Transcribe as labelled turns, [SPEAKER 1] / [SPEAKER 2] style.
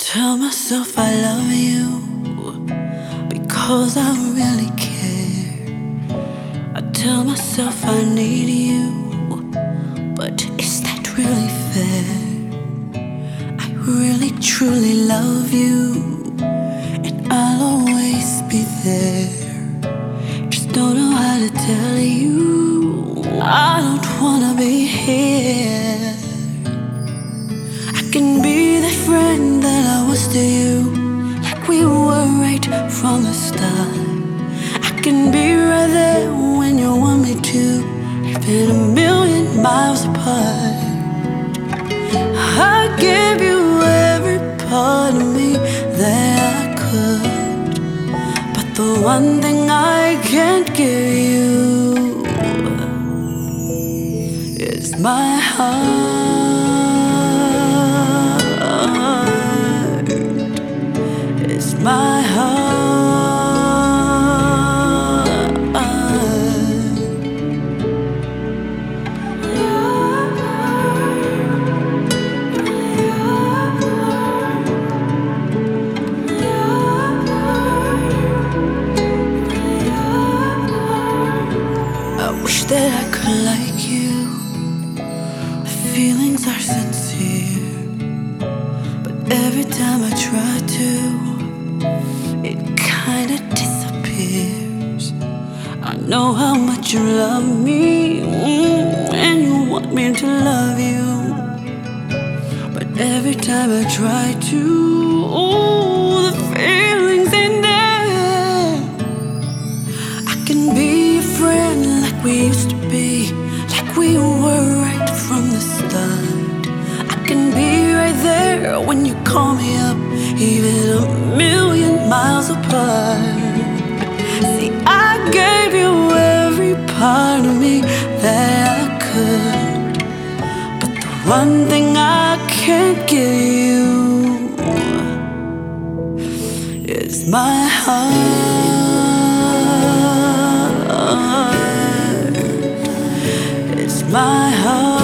[SPEAKER 1] tell myself I love you because I really care. I tell myself I need you, but is that really fair? I really truly love you, and I'll always be there. Just don't know how to tell you I don't wanna be here. I can be the friend that I was to you, like we were right from the start. I can be right there when you want me to, even a million miles apart. I gave you every part of me that I could, but the one thing I can't give you is my heart. It's my heart. I wish that I could like you. The feelings are sincere, but every time I try to, it kinda disappears. I know how much you love me, and you want me to love you, but every time I try to, the feelings ain't there. I can be a friend like we used to be, like we were right from the start. I can be right there when you call me up, even a million miles apart. See, I gave you every part of me that I could, but the one thing I can't give you is my heart. It's my heart.